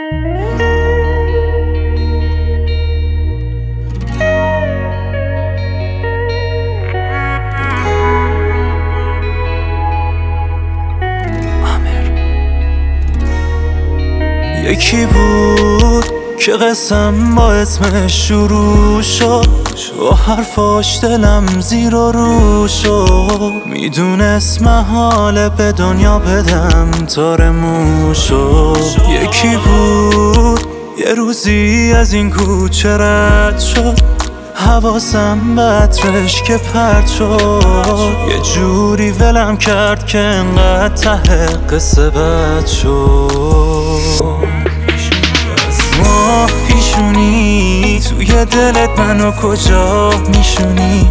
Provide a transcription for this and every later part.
یکی بود که قسم با اسمش شروع شد، با حرفاش دلم زیر و رو شد. میدونست محاله به دنیا بدم تار مو شد. یکی بود یه روزی از این کوچه رد شد، حواسم به عطرش که پرد شد. یه جوری ولم کرد که انقدر ته قصه بد شد. ماه پیشونی توی دلت منو کجا میشونی؟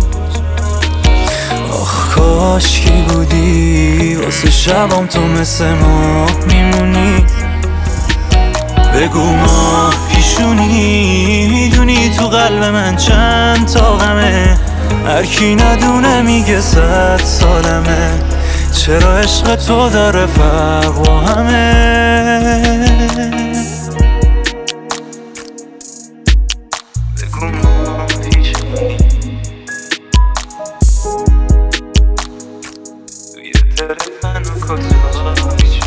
آخ کاش کی بودی واسه شبام تو مثل ماه میمونی. بگو ماه پیشونی میدونی تو قلب من چند تا غمه، هر کی ندونه میگه 100 سالمه. چرا عشق تو داره فرق با همه؟ بگو ماه پیشونی توی دلت منو کجا میشونی؟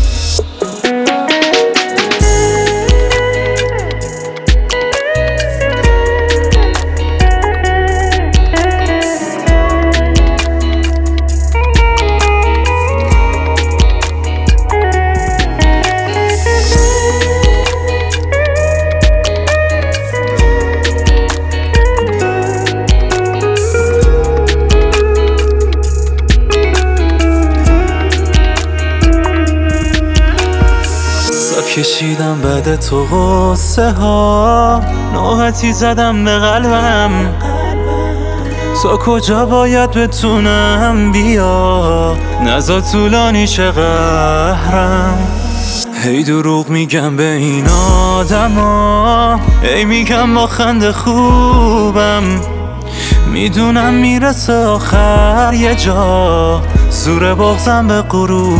کشیدم بعد تو غصه ها، نوبتی زدم به قلبم. تا کجا باید بتونم بیا، نزا طولانی شه قهرم. هی دروغ میگم به این آدما، هی میگم با خنده خوبم. میدونم میرسه آخر یه جا، زور بغضم به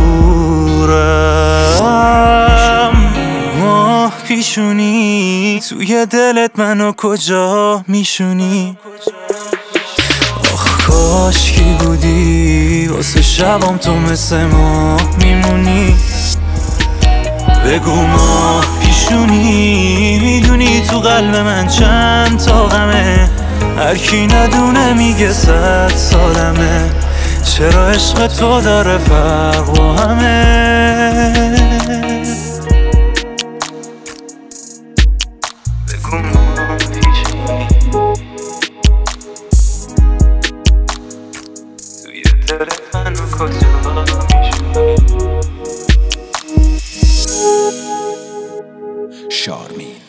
غرورم. ماه پیشونی توی دلت منو کجا میشونی؟ آخ کاش کی بودی واسه شبام تو مثل ماه میمونی. بگو ماه پیشونی میدونی تو قلب من چند تا غمه، هر کی ندونه میگه 100 سالمه. چرا عشق تو داره فرق با همه؟ بگو ماه پیشونی توی دلت منو کجا میشونی؟ شارمین